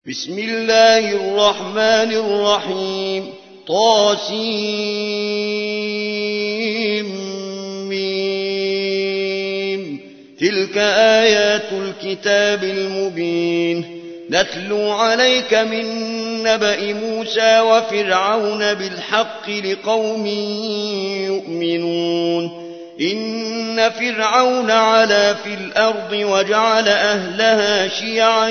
بسم الله الرحمن الرحيم طاسيم تلك آيات الكتاب المبين نتلو عليك من نبأ موسى وفرعون بالحق لقوم يؤمنون إن فرعون علا في الأرض وجعل أهلها شيعا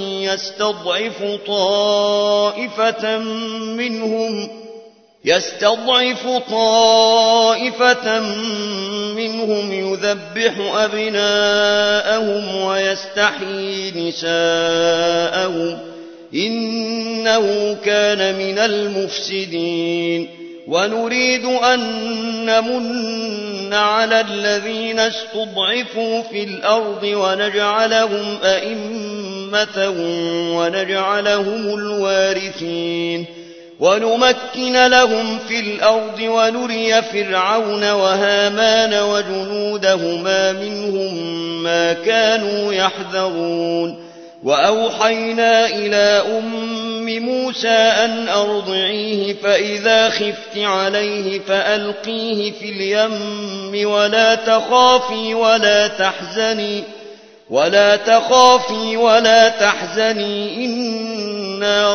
يستضعف طائفة منهم يذبح أبناءهم ويستحيي نساءهم إنه كان من المفسدين ونريد أن نمن على الذين استضعفوا في الأرض ونجعلهم أئمة ونجعلهم الوارثين ونمكن لهم في الأرض ونري فرعون وهامان وجنودهما منهم ما كانوا يحذرون وأوحينا إلى موسى أن أرضعيه فإذا خفت عليه فألقيه في اليم ولا تخافي ولا تحزني إنا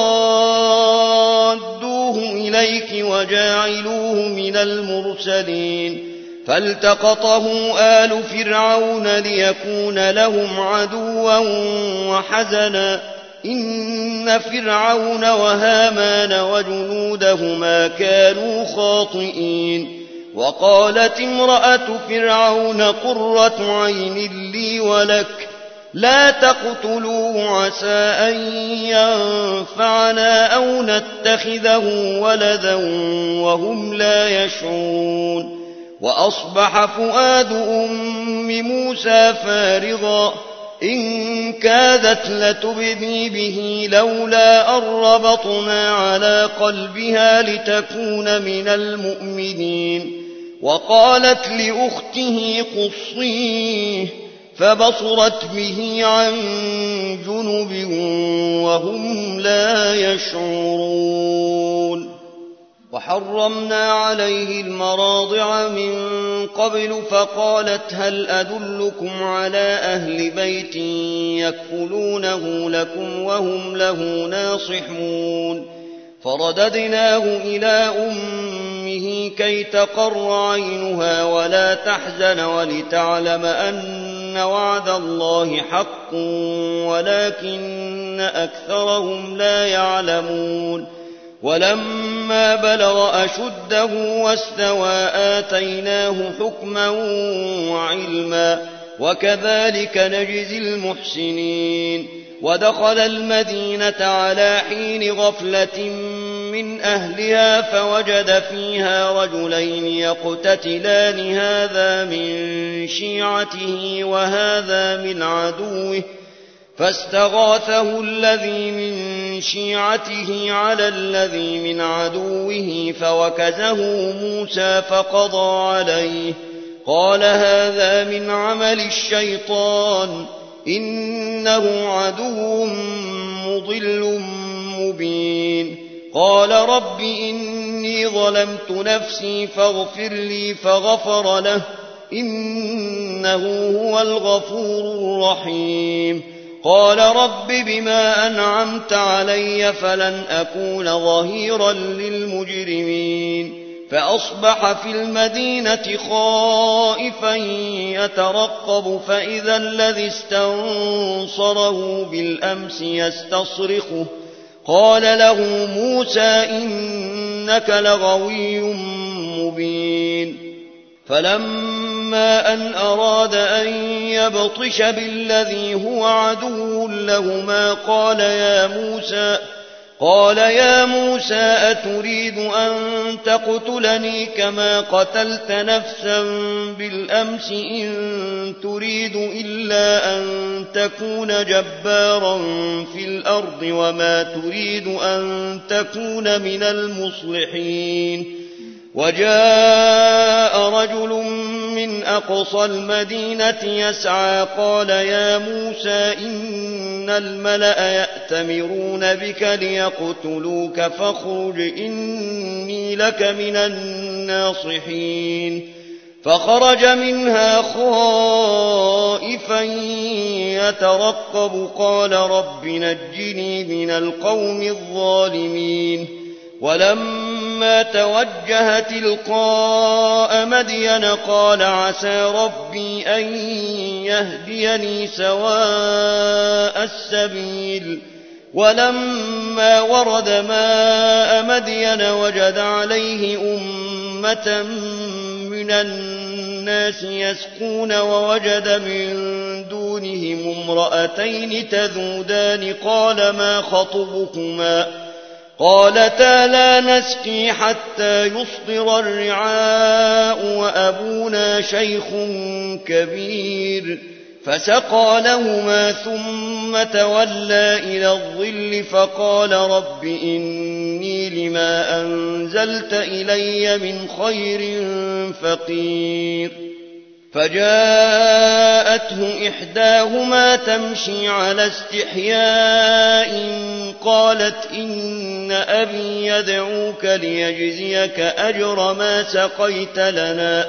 رادوه إليك وجاعلوه من المرسلين فالتقطه آل فرعون ليكون لهم عدوا وحزنا إن فرعون وهامان وجنودهما كانوا خاطئين وقالت امرأة فرعون قرة عين لي ولك لا تقتلوه عسى أن ينفعنا أو نتخذه ولدا وهم لا يشعرون وأصبح فؤاد موسى فارغا إن كادت لتبدي به لولا أن ربطنا على قلبها لتكون من المؤمنين وقالت لأخته قصيه فبصرت به عن جنب وهم لا يشعرون وحرمنا عليه المراضع من قبل فقالت هل أدلكم على أهل بيت يكفلونه لكم وهم له ناصحون فرددناه إلى أمه كي تقر عينها ولا تحزن ولتعلم أن وعد الله حق ولكن أكثرهم لا يعلمون ولما بلغ أشده واستوى آتيناه حكما وعلما وكذلك نجزي المحسنين ودخل المدينة على حين غفلة من أهلها فوجد فيها رجلين يقتتلان هذا من شيعته وهذا من عدوه فاستغاثه الذي من شيعته على الذي من عدوه فوكزه موسى فقضى عليه قال هذا من عمل الشيطان إنه عدو مضل مبين قال رب إني ظلمت نفسي فاغفر لي فغفر له إنه هو الغفور الرحيم قال رب بما أنعمت علي فلن أكون ظهيرا للمجرمين فأصبح في المدينة خائفا يترقب فإذا الذي استنصره بالأمس يستصرخه قال له موسى إنك لغوي مبين فلما أن أراد أن يبطش بالذي هو عدو لهما قال يا موسى أتريد أن تقتلني كما قتلت نفسا بالأمس إن تريد إلا أن تكون جبارا في الأرض وما تريد أن تكون من المصلحين وجاء رجل من أقصى المدينة يسعى قال يا موسى إن الملأ يأتمرون بك ليقتلوك فاخرج إني لك من الناصحين فخرج منها خائفا يترقب قال رب نجني من القوم الظالمين ولما توجه تلقاء مدين قال عسى ربي أن يهديني سواء السبيل ولما ورد ماء مدين وجد عليه أمة من الناس يسقون ووجد من دونهم امرأتين تذودان قال ما خطبكما قالتا لا نسقي حتى يصدر الرعاء وأبونا شيخ كبير فسقى لهما ثم تولى إلى الظل فقال رب إني لما أنزلت إلي من خير فقير فجاءته إحداهما تمشي على استحياء قالت إن أبي يدعوك ليجزيك أجر ما سقيت لنا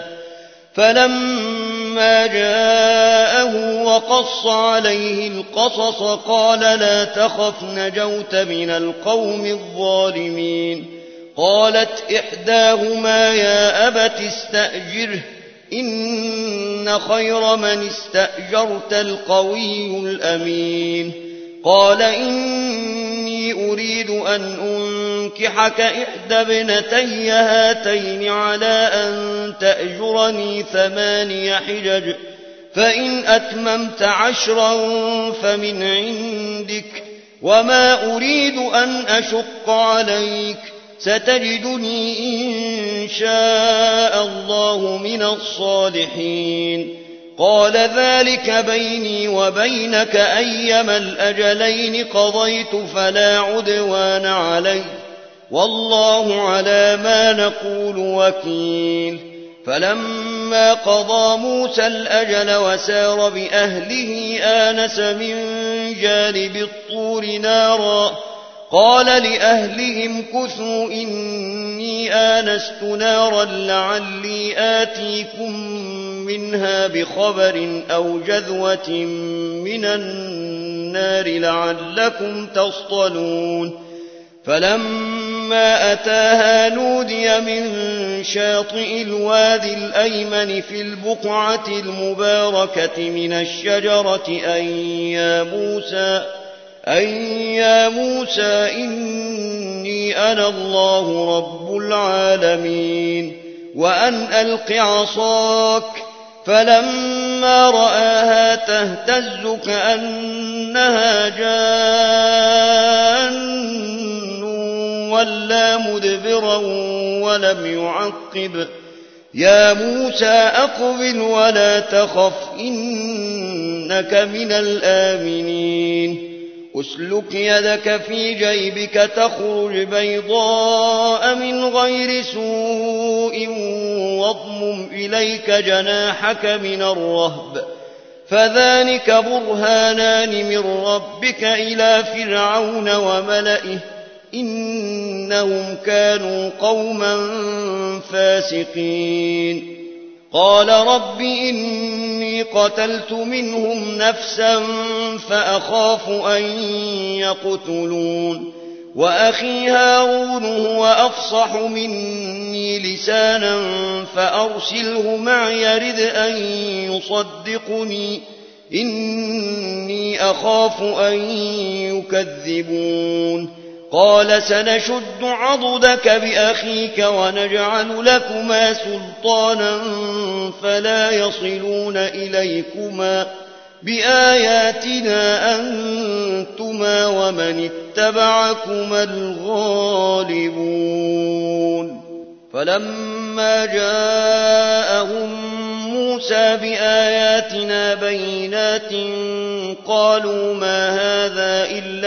فلما جاءه وقص عليه القصص قال لا تخف نجوت من القوم الظالمين قالت إحداهما يا أبت استأجره إن خير من استأجرت القوي الأمين قال إني أريد أن أنكحك إحدى ابنتي هاتين على أن تأجرني 8 حجج فإن أتممت 10 فمن عندك وما أريد أن أشق عليك ستجدني إن شاء الله من الصالحين قال ذلك بيني وبينك أيما الأجلين قضيت فلا عدوان علي والله على ما نقول وكيل فلما قضى موسى الأجل وسار بأهله آنس من جانب الطور نارا قال لأهلهم كثوا إني آنست نارا لعلي آتيكم منها بخبر أو جذوة من النار لعلكم تصطلون فلما أتاها نودي من شاطئ الوادي الأيمن في البقعة المباركة من الشجرة أن يا موسى إني أنا الله رب العالمين وأن ألق عصاك فلما رآها تهتز كأنها جان ولا مدبرا ولم يعقب يا موسى أقبل ولا تخف إنك من الآمنين أسلك يدك في جيبك تخرج بيضاء من غير سوء واضمم إليك جناحك من الرهب فذلك برهانان من ربك إلى فرعون وملئه إنهم كانوا قوما فاسقين قال رب إني قتلت منهم نفسا فأخاف أن يقتلون وأخي هارون هو أفصح مني لسانا فأرسله معي يرد أن يصدقني إني أخاف أن يكذبون قال سنشد عضدك بأخيك ونجعل لكما سلطانا فلا يصلون إليكما بآياتنا أنتما ومن اتبعكما الغالبون فلما جاءهم موسى بآياتنا بينات قالوا ما هذا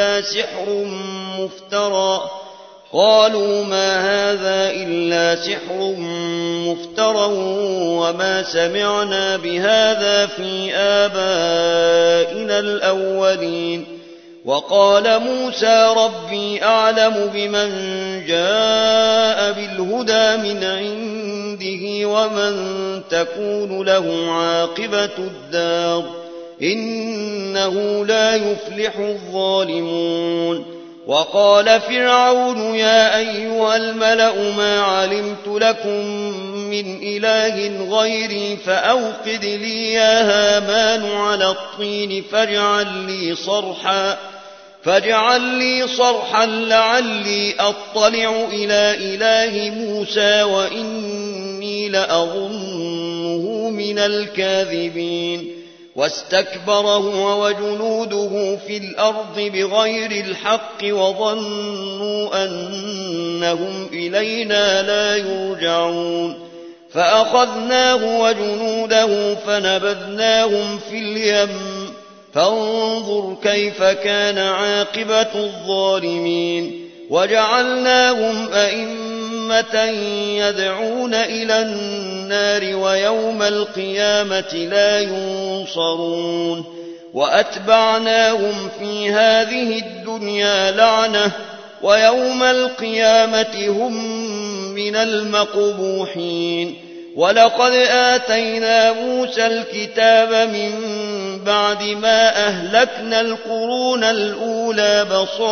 إلا سحر مفترى وما سمعنا بهذا في آبائنا الأولين وقال موسى ربي أعلم بمن جاء بالهدى من عنده ومن تكون له عاقبة الدار إنه لا يفلح الظالمون. وقال فرعون يا أيها الملأ ما علمت لكم من إله غيري فأوقد لي يا هامان على الطين فاجعل لي صرحا لعلي أطلع إلى إله موسى وإني لأظنه من الكاذبين. واستكبر هو وجنوده في الأرض بغير الحق وظنوا أنهم إلينا لا يرجعون فأخذناه وجنوده فنبذناهم في اليم فانظر كيف كان عاقبة الظالمين. وجعلناهم أئمة يدعون إلى النار ويوم القيامة لا ينصرون. وأتبعناهم في هذه الدنيا لعنة ويوم القيامة هم من المقبوحين. ولقد آتينا موسى الكتاب من بعد ما أهلكنا القرون الأولى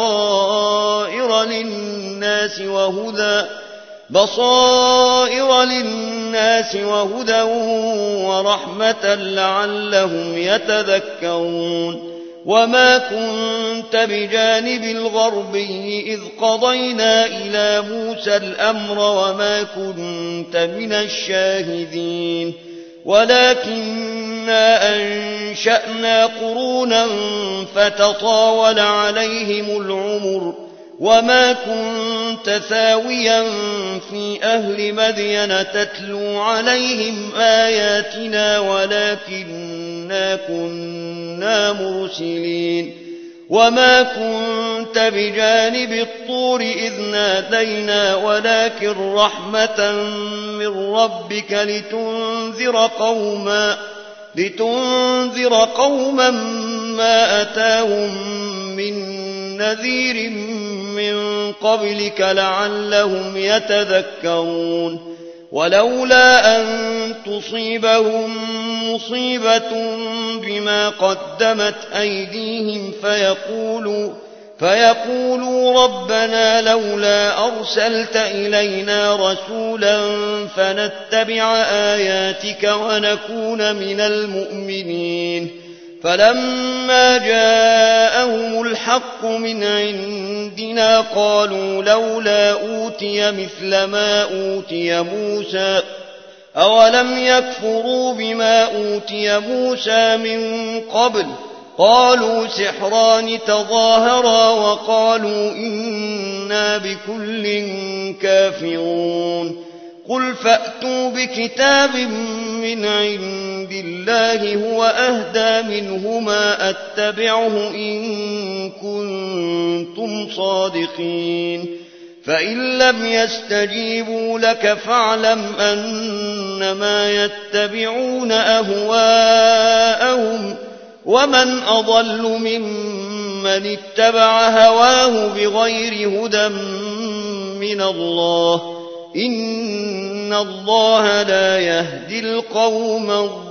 بصائر للناس وهدى ورحمة لعلهم يتذكرون. وما كنت بجانب الغربي إذ قضينا إلى موسى الأمر وما كنت من الشاهدين ولكننا أنشأنا قرونا فتطاول عليهم العمر وما كنت ثاويا في أهل مدين تتلو عليهم آياتنا ولكننا كنا مرسلين. وما كنت بجانب الطور إذ نادينا ولكن رحمة من ربك لتنذر قوما ما أتاهم من نذير من قبلك لعلهم يتذكرون. ولولا أن تصيبهم مصيبة بما قدمت أيديهم فيقولوا ربنا لولا أرسلت إلينا رسولا فنتبع آياتك ونكون من المؤمنين. فلما جاءهم الحق من عندنا قالوا لولا أوتي مثل ما أوتي موسى أولم يكفروا بما أوتي موسى من قبل قالوا سحران تظاهرا وقالوا إنا بكل كافرون. قل فأتوا بكتاب من عند الله هو أهدى منهما أتبعه إن كنتم صادقين. فإن لم يستجيبوا لك فاعلم أنما يتبعون أهواءهم ومن أضل ممن اتبع هواه بغير هدى من الله إن الله لا يهدي القوم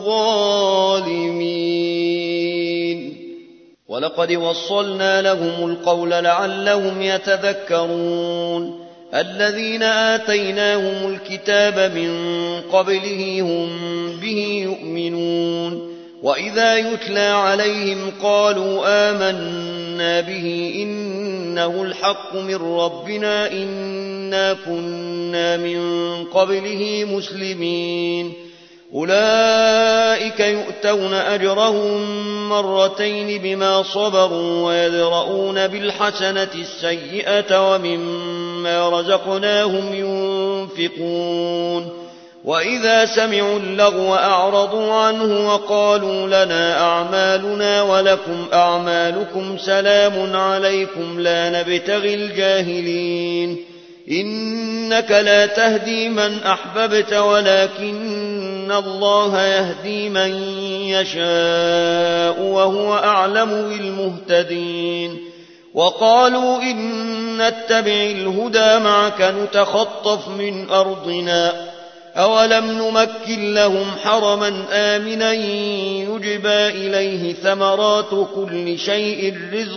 الظالمين. ولقد وصلنا لهم القول لعلهم يتذكرون. الذين آتيناهم الكتاب من قبله هم به يؤمنون. وإذا يتلى عليهم قالوا آمنا به إنه الحق من ربنا إنا كنا من قبله مسلمين. أولئك يؤتون أجرهم مرتين بما صبروا ويدرؤون بالحسنة السيئة ومما رزقناهم ينفقون. وإذا سمعوا اللغو أعرضوا عنه وقالوا لنا أعمالنا ولكم أعمالكم سلام عليكم لا نبتغي الجاهلين. إنك لا تهدي من أحببت ولكن الله يهدي من يشاء وهو أعلم بالمهتدين. وقالوا إن نتبع الهدى معك نتخطف من أرضنا أولم نمكن لهم حرما آمنا يجبى إليه ثمرات كل شيء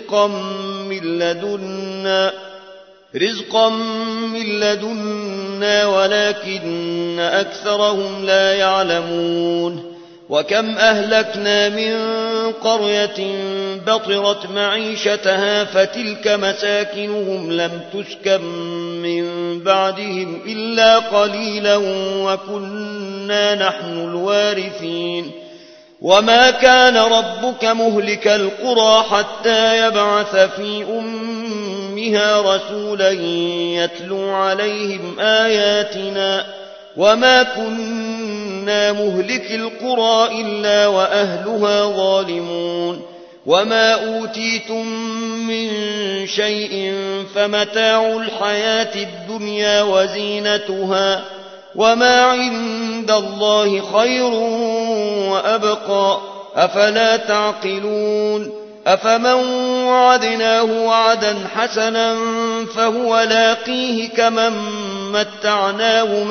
رزقا من لدنا ولكن أكثرهم لا يعلمون وكم أهلكنا من قرية بطرت معيشتها فتلك مساكنهم لم تسكن من بعدهم إلا قليلا وكنا نحن الوارثين وما كان ربك مهلك القرى حتى يبعث في أمها رسولا يتلو عليهم آياتنا وما كنا مهلك القرى إلا وأهلها ظالمون وما أوتيتم من شيء فمتاع الحياة الدنيا وزينتها وما عند الله خير وأبقى أفلا تعقلون أفمن وعدناه وعدا حسنا فهو لاقيه كمن متعناه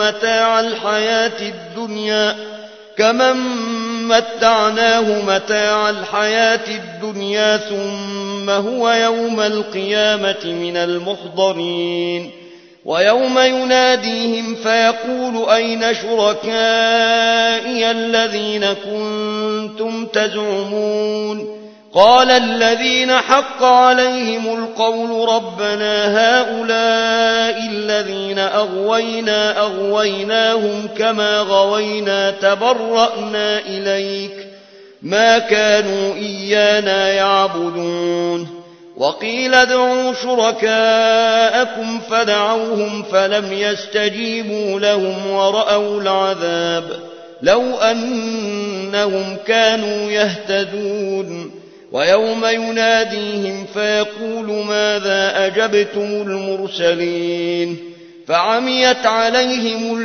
متاع الحياة الدنيا ثم هو يوم القيامة من المحضرين ويوم يناديهم فيقول أين شركائي الذين كنتم تزعمون قال الذين حق عليهم القول ربنا هؤلاء الذين أغويناهم كما غوينا تبرأنا إليك ما كانوا إيانا يعبدون وقيل ادعوا شركاءكم فدعوهم فلم يستجيبوا لهم ورأوا العذاب لو أنهم كانوا يهتدون ويوم يناديهم فيقول ماذا أجبتم المرسلين فعميت عليهم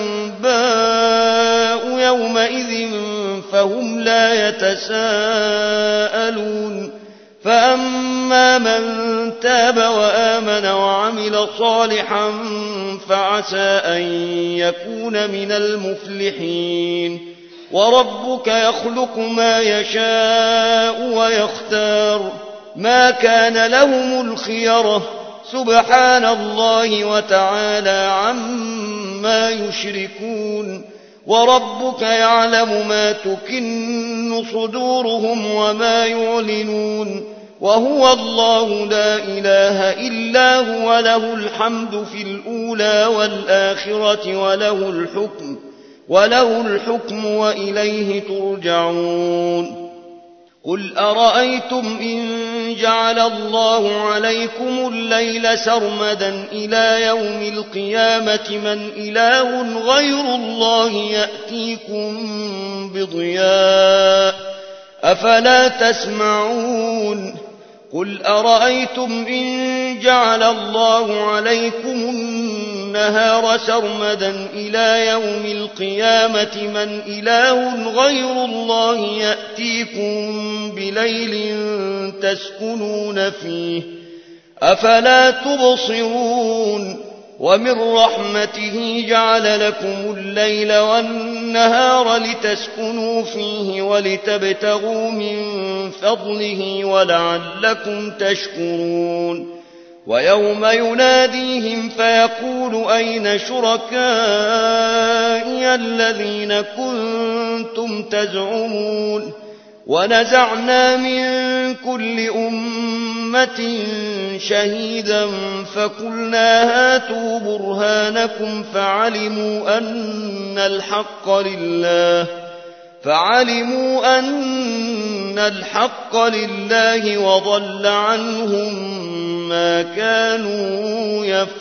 الأنباء يومئذ فهم لا يتساءلون فأما من تاب وآمن وعمل صالحا فعسى أن يكون من المفلحين وربك يخلق ما يشاء ويختار ما كان لهم الخيرة سبحان الله وتعالى عما يشركون وربك يعلم ما تكن صدورهم وما يعلنون وهو الله لا إله إلا هو له الحمد في الأولى والآخرة وله الحكم وإليه ترجعون قل أرأيتم إن جعل الله عليكم الليل سرمدا إلى يوم القيامة من إله غير الله يأتيكم بضياء أفلا تسمعون قل أرأيتم إن جعل الله عليكم النهار سرمدا إلى يوم القيامة من إله غير الله يأتيكم بليل تسكنون فيه أفلا تبصرون ومن رحمته جعل لكم الليل والنهار لتسكنوا فيه ولتبتغوا من فضله ولعلكم تشكرون ويوم يناديهم فيقول أين شركائي الذين كنتم تزعمون ونزعنا من كل أمة شهيدا فقلنا هاتوا برهانكم فعلموا أن الحق لله وضل عنهم ما كانوا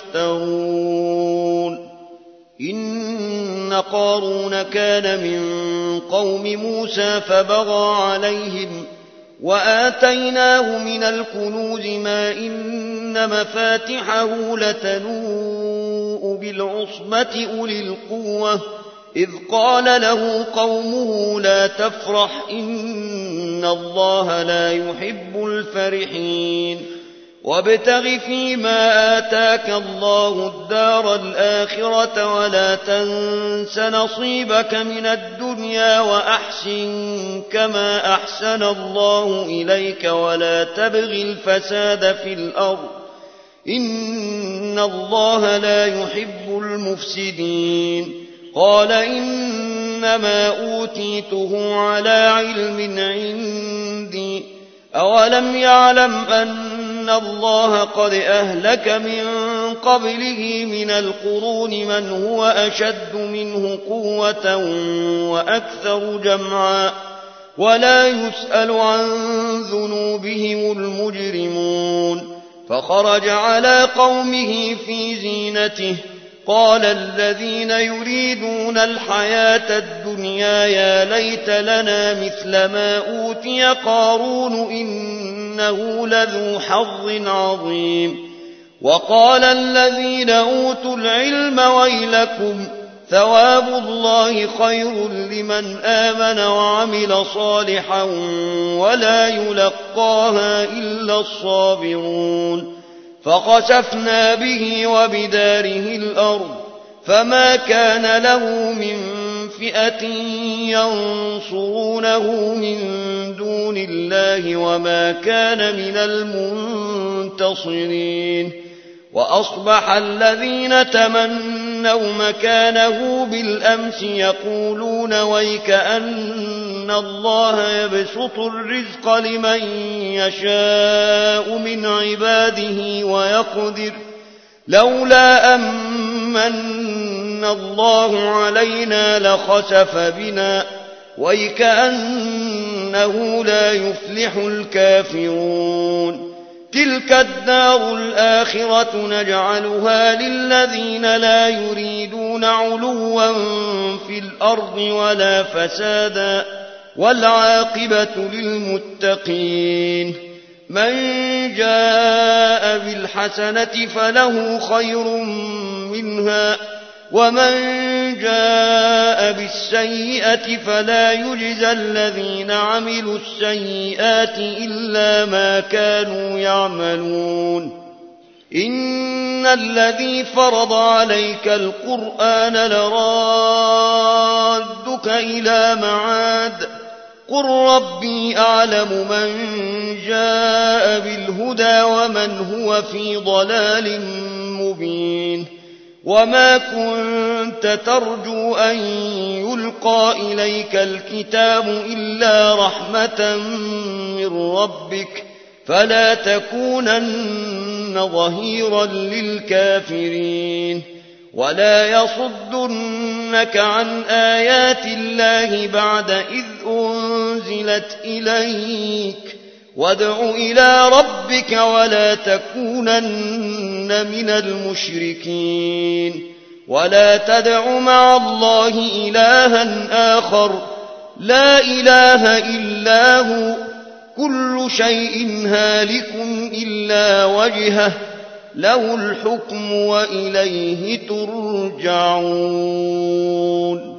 يفترون إن قارون كان من قوم موسى فبغى عليهم وآتيناه من الكنوز ما إن مفاتحه لتنوء بالعصبة أولي القوة إذ قال له قومه لا تفرح إن الله لا يحب الفرحين وابتغ فيما آتاك الله الدار الآخرة ولا تنس نصيبك من الدنيا وأحسن كما أحسن الله إليك ولا تبغ الفساد في الأرض إن الله لا يحب المفسدين. قال إنما أوتيته على علم عندي أولم يعلم أن الله قد أهلك من قبله من القرون من هو أشد منه قوة وأكثر جمعا ولا يسأل عن ذنوبهم المجرمون. فخرج على قومه في زينته قال الذين يريدون الحياة الدنيا يا ليت لنا مثل ما أوتي قارون إنه لذو حظ عظيم. وقال الذين أوتوا العلم ويلكم ثواب الله خير لمن آمن وعمل صالحا ولا يلقاها إلا الصابرون. فخسفنا به وبداره الأرض فما كان له من فئة ينصرونه من دون الله وما كان من المنتصرين. وأصبح الذين تمنوا مكانه بالأمس يقولون ويك أن الله يبسط الرزق لمن يشاء من عباده ويقدر لولا أمن الله علينا لخسف بنا ويك أنه لا يفلح الكافرون. تلك الدار الآخرة نجعلها للذين لا يريدون علوا في الأرض ولا فسادا والعاقبة للمتقين. من جاء بالحسنة فله خير منها ومن جاء بالسيئة فلا يجزى الذين عملوا السيئات إلا ما كانوا يعملون. إن الذي فرض عليك القرآن لرادك إلى معاد قل ربي أعلم من جاء بالهدى ومن هو في ضلال مبين. وما كنت ترجو أن يلقى إليك الكتاب إلا رحمة من ربك فلا تكونن ظهيرا للكافرين. ولا يصدنك عن آيات الله بعد إذ أنزلت إليك وادع إلى ربك ولا تكونن من المشركين. ولا تدع مع الله إلها آخر لا إله إلا هو كل شيء هالك إلا وجهه له الحكم وإليه ترجعون.